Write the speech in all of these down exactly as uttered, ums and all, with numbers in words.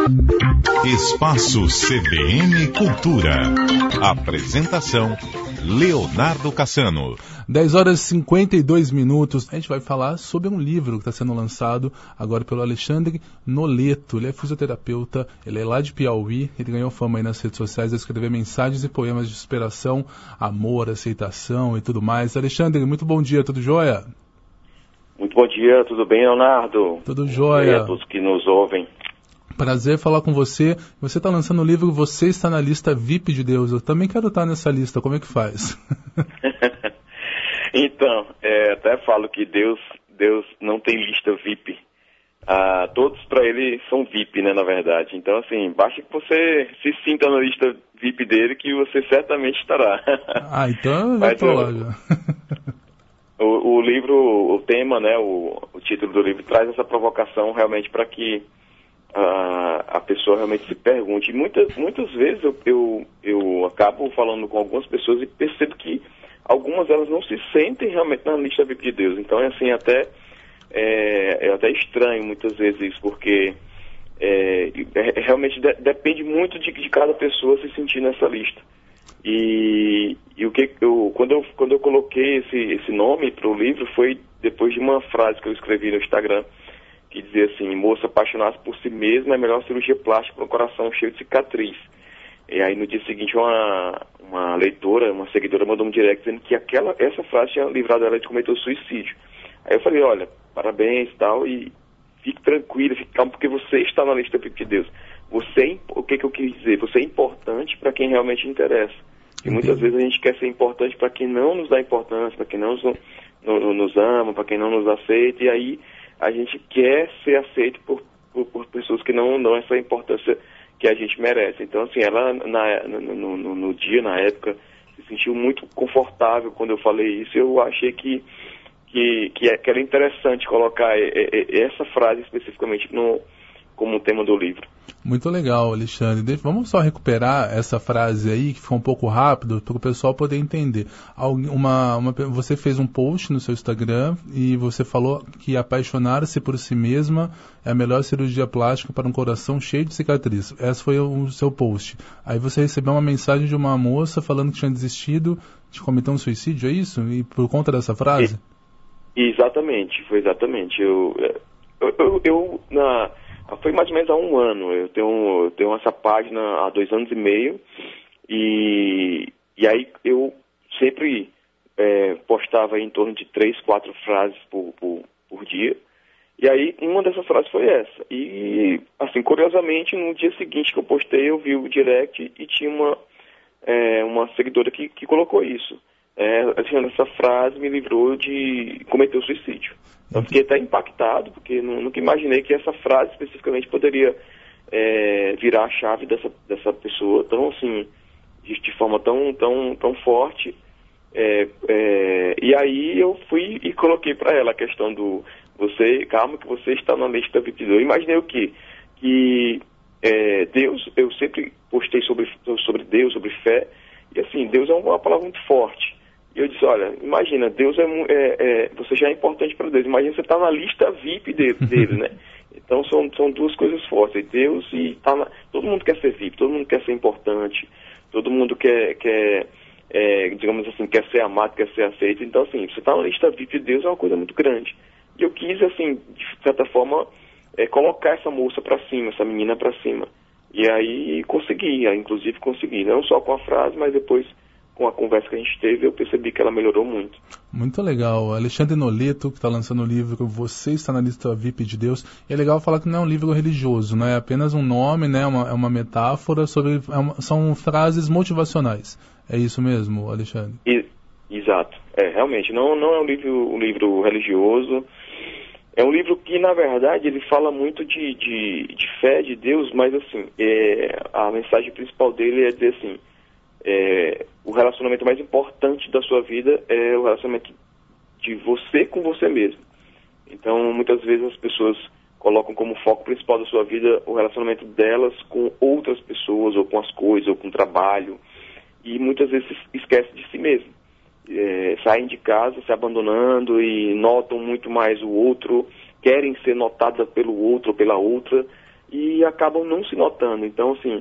Espaço C B N Cultura. Apresentação Leonardo Cassano. dez horas e cinquenta e dois minutos. A gente vai falar sobre um livro que está sendo lançado agora pelo Alexandre Noleto. Ele é fisioterapeuta, ele é lá de Piauí, ele ganhou fama aí nas redes sociais a escrever mensagens e poemas de superação, amor, aceitação e tudo mais. Alexandre, muito bom dia, tudo jóia? Muito bom dia, tudo bem, Leonardo? Tudo jóia. A todos que nos ouvem. Prazer falar com você. Você está lançando o livro Você Está na Lista V I P de Deus. Eu também quero estar nessa lista. Como é que faz? Então, é, até falo que Deus, Deus não tem lista V I P. Ah, todos para ele são V I P, né, na verdade. Então, assim, basta que você se sinta na lista V I P dele que você certamente estará. Ah, então eu já estou lá já. O, o livro, o tema, né, o, o título do livro traz essa provocação realmente para que a, a pessoa realmente se pergunte. E muitas, muitas vezes eu, eu, eu acabo falando com algumas pessoas e percebo que algumas delas não se sentem realmente na lista V I P de Deus. Então é assim, até, é, é até estranho muitas vezes isso, porque é, é, realmente de, depende muito de, de cada pessoa se sentir nessa lista. E, e o que eu, quando, eu, quando eu coloquei esse, esse nome para o livro foi depois de uma frase que eu escrevi no Instagram, que dizia assim: moça, apaixonar-se por si mesma é a melhor cirurgia plástica para um coração cheio de cicatriz. E aí no dia seguinte uma, uma leitora, uma seguidora mandou um direct dizendo que aquela, essa frase tinha livrado ela de cometer o suicídio. Aí eu falei, olha, parabéns e tal, e fique tranquila, fique calmo, porque você está na lista V I P de Deus. Você, o que, que eu quis dizer? Você é importante para quem realmente interessa. E muitas vezes a gente quer ser importante para quem não nos dá importância, para quem não nos, no, nos ama, para quem não nos aceita, e aí a gente quer ser aceito por, por, por pessoas que não dão essa importância que a gente merece. Então, assim, ela na, no, no, no dia, na época, se sentiu muito confortável quando eu falei isso. Eu achei que, que, que, é, que era interessante colocar essa frase especificamente no, como tema do livro. Muito legal, Alexandre. Vamos só recuperar essa frase aí, que ficou um pouco rápido, para o pessoal poder entender. Uma, uma, você fez um post no seu Instagram e você falou que apaixonar-se por si mesma é a melhor cirurgia plástica para um coração cheio de cicatriz. Esse foi o seu post. Aí você recebeu uma mensagem de uma moça falando que tinha desistido de cometer um suicídio, é isso? E por conta dessa frase? E, exatamente, foi exatamente. Eu, eu, eu, eu na... Foi mais ou menos há um ano. Eu tenho, eu tenho essa página há dois anos e meio e, e aí eu sempre é, postava em torno de três, quatro frases por, por, por dia. E aí uma dessas frases foi essa. E, assim, curiosamente, no dia seguinte que eu postei, eu vi o direct e tinha uma, é, uma seguidora que, que colocou isso. É, assim, essa frase me livrou de cometer o suicídio. Eu fiquei até impactado, porque nunca imaginei que essa frase especificamente poderia é, virar a chave dessa, dessa pessoa tão assim, de, de forma tão, tão, tão forte. É, é, e aí eu fui e coloquei para ela a questão do você, calma que você está na lista V I P. Eu imaginei o quê? Que é, Deus, eu sempre postei sobre, sobre Deus, sobre fé, e assim, Deus é uma palavra muito forte. E eu disse, olha, imagina, Deus é, é, é você já é importante para Deus, imagina você está na lista V I P dele, dele, né? Então são, são duas coisas fortes, Deus e tá na, todo mundo quer ser V I P, todo mundo quer ser importante, todo mundo quer, quer é, digamos assim, quer ser amado, quer ser aceito. Então assim, você está na lista V I P de Deus é uma coisa muito grande. E eu quis, assim, de certa forma, é, colocar essa moça para cima, essa menina para cima. E aí consegui, inclusive consegui, não só com a frase, mas depois com a conversa que a gente teve, eu percebi que ela melhorou muito. Muito legal. Alexandre Noleto, que está lançando o livro Você Está na Lista V I P de Deus. E é legal falar que não é um livro religioso, não é apenas um nome, né? É uma, é uma metáfora sobre... É uma, são frases motivacionais. É isso mesmo, Alexandre? E, exato. É, realmente, não, não é um livro, um livro religioso. É um livro que, na verdade, ele fala muito de, de, de fé, de Deus, mas, assim, é, a mensagem principal dele é dizer assim, é, o relacionamento mais importante da sua vida é o relacionamento de você com você mesmo. Então, muitas vezes as pessoas colocam como foco principal da sua vida o relacionamento delas com outras pessoas, ou com as coisas, ou com o trabalho, e muitas vezes esquecem de si mesmo. É, saem de casa se abandonando e notam muito mais o outro, querem ser notadas pelo outro ou pela outra, e acabam não se notando. Então, assim,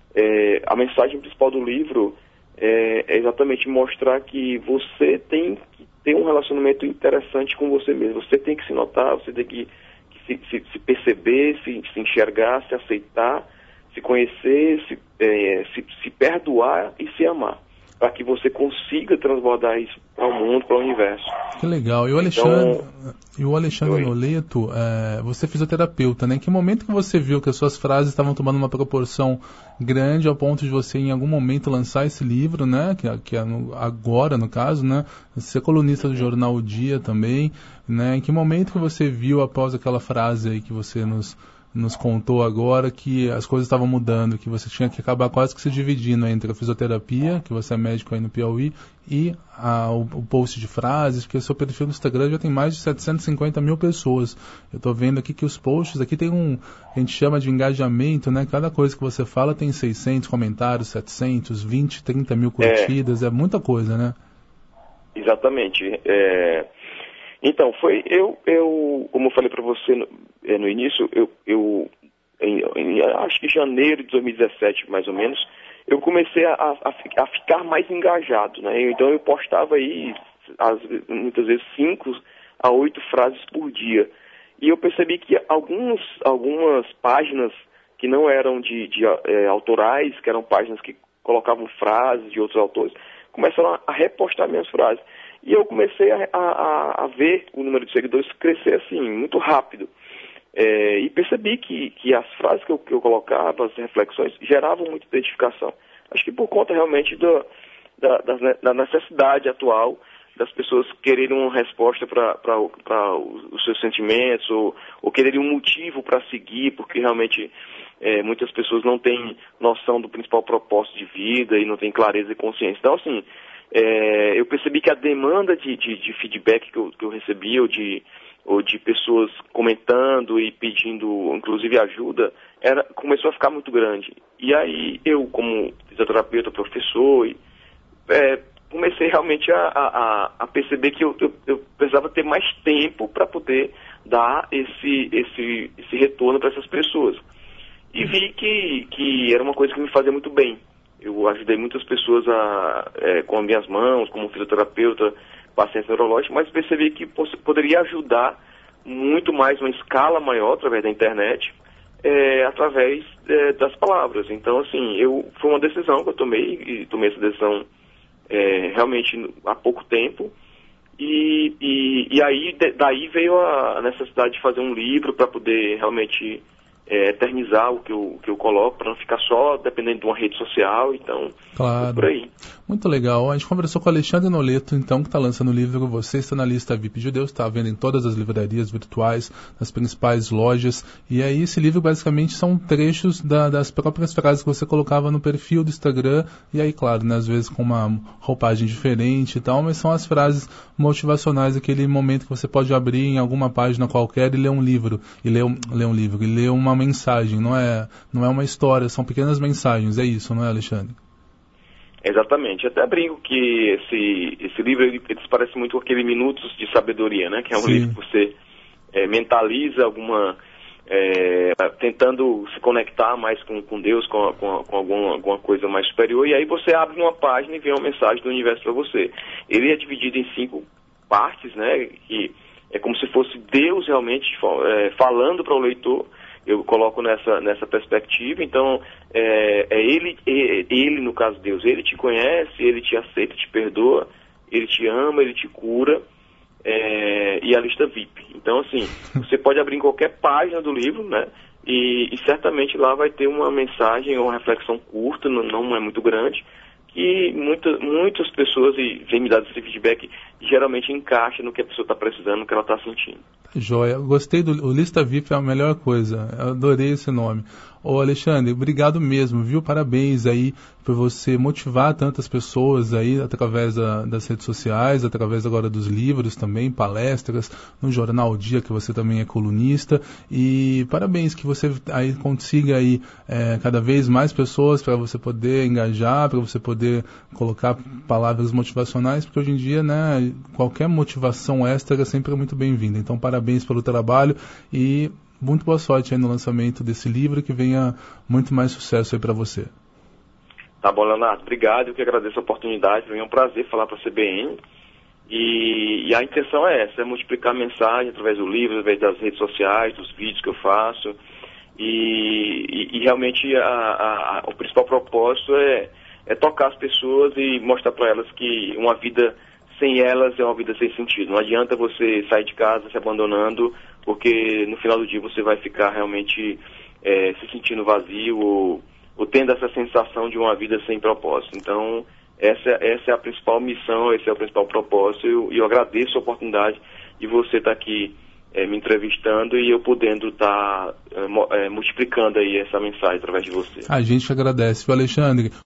é, a mensagem principal do livro é, é exatamente mostrar que você tem que ter um relacionamento interessante com você mesmo. Você tem que se notar, você tem que, que se, se, se perceber, se, se enxergar, se aceitar, se conhecer, se, é, se, se perdoar e se amar, para que você consiga transbordar isso para o mundo, para o universo. Que legal. E o Alexandre, então, e o Alexandre Noleto, é, você é fisioterapeuta, né? Em que momento que você viu que as suas frases estavam tomando uma proporção grande ao ponto de você, em algum momento, lançar esse livro, né? Que, que é no, agora, no caso, né? Ser colunista do jornal O Dia também, né? Em que momento que você viu, após aquela frase aí que você nos... nos contou agora, que as coisas estavam mudando, que você tinha que acabar quase que se dividindo entre a fisioterapia, que você é médico aí no Piauí, e a, o, o post de frases, porque o seu perfil no Instagram já tem mais de setecentas e cinquenta mil pessoas. Eu estou vendo aqui que os posts, aqui tem um, a gente chama de engajamento, né? Cada coisa que você fala tem seiscentos comentários, setecentos, vinte, trinta mil curtidas, é, é muita coisa, né? Exatamente. É... Então, foi, eu, eu, como eu falei para você no, no início, eu, eu em, em, acho que em janeiro de dois mil e dezessete, mais ou menos, eu comecei a, a, a ficar mais engajado, né? Então eu postava aí, as, muitas vezes, cinco a oito frases por dia. E eu percebi que alguns, algumas páginas que não eram de, de é, autorais, que eram páginas que colocavam frases de outros autores, começaram a, a repostar minhas frases. E eu comecei a, a, a ver o número de seguidores crescer assim, muito rápido. É, e percebi que, que as frases que eu, que eu colocava, as reflexões, geravam muita identificação. Acho que por conta realmente do, da, da necessidade atual das pessoas quererem uma resposta para os seus sentimentos, ou, ou quererem um motivo para seguir, porque realmente é, muitas pessoas não têm noção do principal propósito de vida e não têm clareza e consciência. Então, assim... É, eu percebi que a demanda de, de, de feedback que eu, que eu recebi, ou de, ou de pessoas comentando e pedindo, inclusive, ajuda, era, começou a ficar muito grande. E aí eu, como fisioterapeuta, professor, e, é, comecei realmente a, a, a perceber que eu, eu, eu precisava ter mais tempo para poder dar esse, esse, esse retorno para essas pessoas. E vi que, que era uma coisa que me fazia muito bem. Eu ajudei muitas pessoas a, é, com as minhas mãos, como fisioterapeuta, paciente neurológico, mas percebi que poderia ajudar muito mais, uma escala maior, através da internet, é, através é, das palavras. Então, assim, eu, foi uma decisão que eu tomei, e tomei essa decisão é, realmente há pouco tempo, e, e, e aí daí veio a necessidade de fazer um livro para poder realmente... É, eternizar o que eu, o que eu coloco, para não ficar só dependendo de uma rede social, então, claro. É por aí. Muito legal. A gente conversou com o Alexandre Noleto, então, que está lançando o livro Você Está na Lista V I P de Deus, está vendo em todas as livrarias virtuais, nas principais lojas, e aí esse livro basicamente são trechos da, das próprias frases que você colocava no perfil do Instagram, e aí, claro, né, às vezes com uma roupagem diferente e tal, mas são as frases motivacionais, aquele momento que você pode abrir em alguma página qualquer e ler um livro, e ler um, ler um livro, e ler uma mensagem, não é, não é uma história, são pequenas mensagens, é isso, não é, Alexandre? Exatamente, até brinco que esse, esse livro, ele, ele se parece muito com aquele Minutos de Sabedoria, né, que é um Sim. livro que você é, mentaliza alguma, é, tentando se conectar mais com, com Deus, com, com, com alguma, alguma coisa mais superior, e aí você abre uma página e vê uma mensagem do universo para você. Ele é dividido em cinco partes, né, que é como se fosse Deus realmente é, falando para o leitor. Eu coloco nessa, nessa perspectiva, então é, é ele, é, ele, no caso Deus, ele te conhece, ele te aceita, te perdoa, ele te ama, ele te cura, é, e a lista V I P. Então, assim, você pode abrir em qualquer página do livro, né, e, e certamente lá vai ter uma mensagem ou uma reflexão curta, não, não é muito grande, que muita, muitas pessoas vêm me dar esse feedback, geralmente encaixa no que a pessoa está precisando, no que ela está sentindo. Joia, gostei do o Lista V I P, é a melhor coisa, eu adorei esse nome. Ô Alexandre, obrigado mesmo, viu? Parabéns aí por você motivar tantas pessoas aí através da, das redes sociais, através agora dos livros também, palestras, no Jornal O Dia, que você também é colunista, e parabéns que você aí consiga aí é, cada vez mais pessoas para você poder engajar, para você poder colocar palavras motivacionais, porque hoje em dia, né, qualquer motivação extra é sempre muito bem-vinda. Então, parabéns pelo trabalho e muito boa sorte aí no lançamento desse livro, que venha muito mais sucesso aí para você. Tá bom, Leonardo, obrigado, eu que agradeço a oportunidade, foi um prazer falar para a C B N, e, e a intenção é essa, é multiplicar a mensagem através do livro, através das redes sociais, dos vídeos que eu faço, e, e, e realmente a, a, a, o principal propósito é, é tocar as pessoas e mostrar para elas que uma vida sem elas é uma vida sem sentido. Não adianta você sair de casa se abandonando, porque no final do dia você vai ficar realmente é, se sentindo vazio ou, ou tendo essa sensação de uma vida sem propósito. Então, essa, essa é a principal missão, esse é o principal propósito, e eu, eu agradeço a oportunidade de você estar aqui é, me entrevistando e eu podendo estar é, multiplicando aí essa mensagem através de você. A gente agradece, viu, Alexandre?